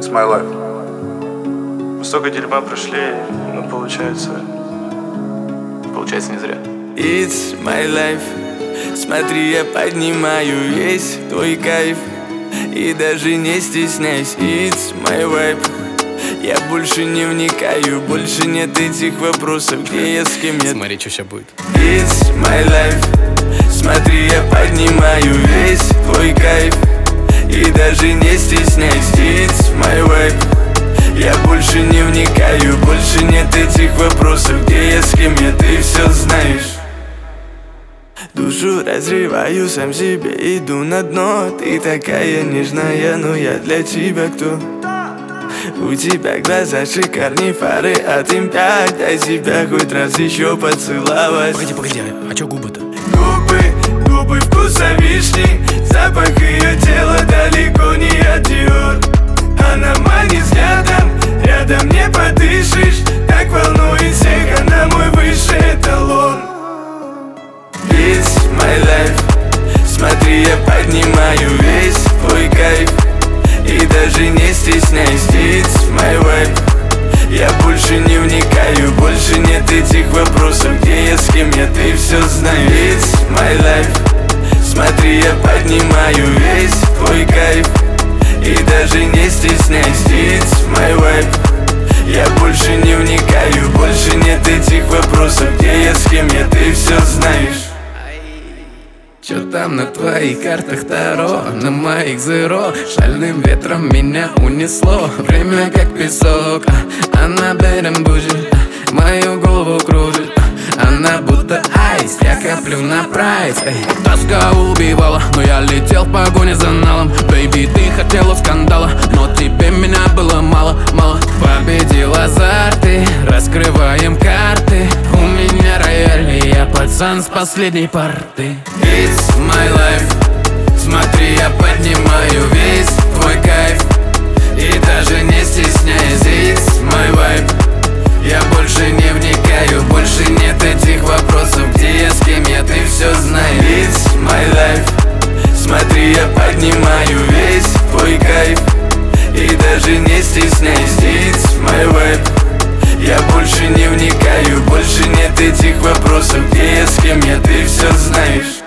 It's my life. Мы столько дерьма прошли, но получается не зря. It's my life. Смотри, я поднимаю весь твой кайф и даже не стесняйся. It's my vibe. Я больше не вникаю, больше нет этих вопросов, где я, с кем я. Смотри, что сейчас будет. It's my life. Смотри, я поднимаю весь твой кайф и даже не стесняйся. It's my vibe. Я больше не вникаю, больше нет этих вопросов, где я, с кем я, ты все знаешь. Душу разрываю, сам себе иду на дно. Ты такая нежная, но я для тебя кто? У тебя глаза шикарные, фары от М5. Дай себя хоть раз еще поцеловать. Погоди, а чё губы-то? Губы вкуса вишни. Запах ее тела далеко не от Dior. Она манит взглядом, рядом не подышишь. Так волнует всех, она мой высший эталон. It's my life. Смотри, я поднимаю весь твой кайф и даже не стесняйся. It's my vibe. Я больше не вникаю, больше нет этих вопросов, где я, с кем я, ты все знаешь. It's my life. Смотри, я поднимаю весь твой кайф и даже не стесняйся. It's my vibe. Я больше не вникаю, больше нет этих вопросов, где я, с кем я, ты все знаешь. Чё там на твоих картах Таро, на моих зеро? Шальным ветром меня унесло. Время как песок, она берембужит, мою голову кружит. Она будто айс, я коплю на прайс. Тоска убивала, но я летел в погоне за налом. Бэйби, ты хотела скандала, но тебе меня было мало. Победил азарт, и раскрываем карты. У меня рояль, и я пацан с последней парты. It's my life. Смотри, я поднимаю весь твой кайф и даже не стесняясь. It's my vibe. Я больше не вникаю, больше нет этих вопросов, где я, с кем я, ты все знаешь. It's my life. Смотри, я поднимаю весь твой кайф и даже не стесняюсь. It's my vibe. Я больше не вникаю, больше нет этих вопросов, где я, с кем я, ты все знаешь.